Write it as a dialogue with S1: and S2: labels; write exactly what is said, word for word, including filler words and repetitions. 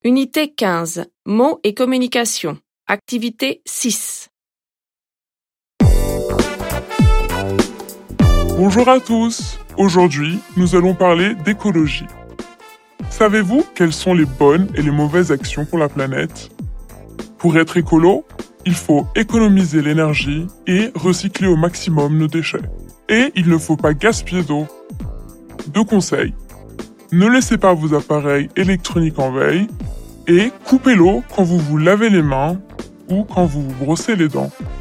S1: Unité quinze. Mots et communication. Activité six.
S2: Bonjour à tous. Aujourd'hui, nous allons parler d'écologie. Savez-vous quelles sont les bonnes et les mauvaises actions pour la planète? Pour être écolo, il faut économiser l'énergie et recycler au maximum nos déchets. Et il ne faut pas gaspiller d'eau. Deux conseils. Ne laissez pas vos appareils électroniques en veille et coupez l'eau quand vous vous lavez les mains ou quand vous vous brossez les dents.